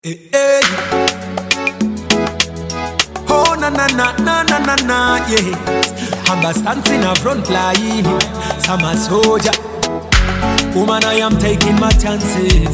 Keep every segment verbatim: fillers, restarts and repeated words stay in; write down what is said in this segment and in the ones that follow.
Hey, hey. Oh na na na na na na na yeah. I'm a standing a front line. I'm a soldier. Woman, I am taking my chances.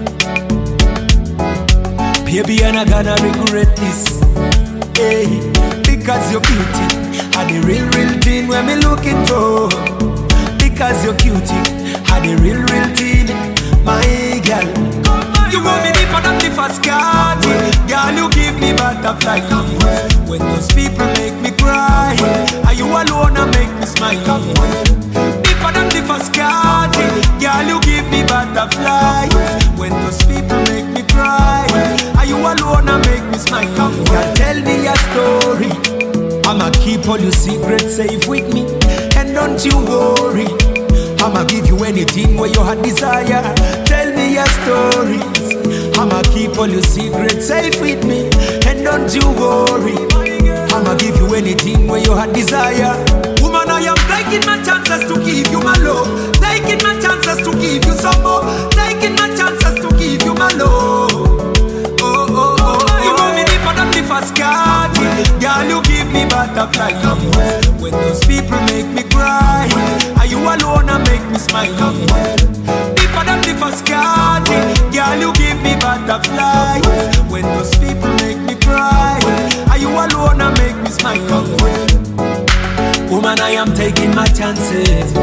Baby, and I gonna regret this. Hey, because you're beauty, are the real, real thing when me looking for. Because you're cutie, are the real, real thing, my girl. You want me deeper than the first card. Girl, you give me butterflies. When those people make me cry, are you alone and make me smile? Deeper than the first card. Girl, you give me butterflies. When those people make me cry, are you alone and make me smile? Girl, tell me your story. I'ma keep all your secrets safe with me, and don't you worry, I'ma give you anything where you had desire. Tell me your stories. I'ma keep all your secrets safe with me, and don't you worry, I'ma give you anything where you had desire. Woman, I am taking my chances to give you my love, taking my chances to give you some more, taking my chances to give you my love. Oh, oh, oh, oh. You want me deeper than the first card. Girl, you give me butterflies. When those people make me cry, are you alone and make me smile? Deeper than the first card. Girl, you give me butterflies. When those people make me cry, are you alone and make me smile? Woman, I am taking my chances.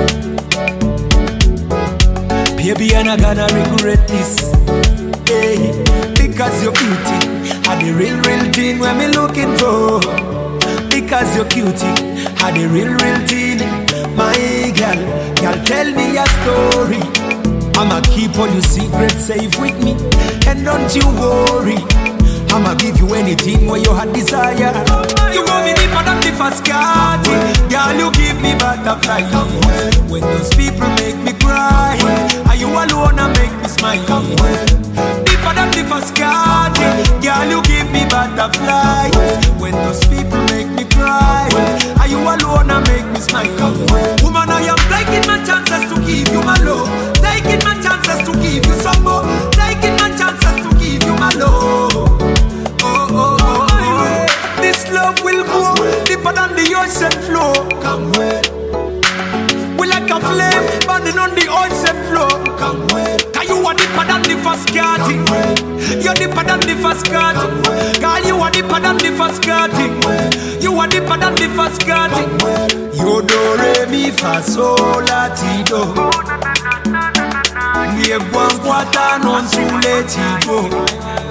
Baby, and I gonna regret this. Hey, because you're beauty, are the real, real thing when me looking for. Because you're cutie, are the real, real thing, my girl. Girl, tell me your story. I'ma keep all your secrets safe with me, and don't you worry, I'ma give you anything where you had desire. You want me deeper than the first card. Girl, you give me butterflies. When those people make me cry, are you alone and make me smile? Deeper than the first card. Girl, you give me butterflies. When those people make me cry, are you alone and make me smile? Woman, I am taking my chances to give you my love, taking my chances to give you some more, taking my chances to give you my love. Oh, oh, oh, oh. This love will go deeper than the ocean floor. Come where? We like a flame burning on the ocean floor. Come where? Cause you are deeper than the first card. You're deeper than the first card. Girl, you are deeper than the first card. You are deeper than the first card. You do re mi fa sol la ti do. Mi e buon quata non sulle ti go.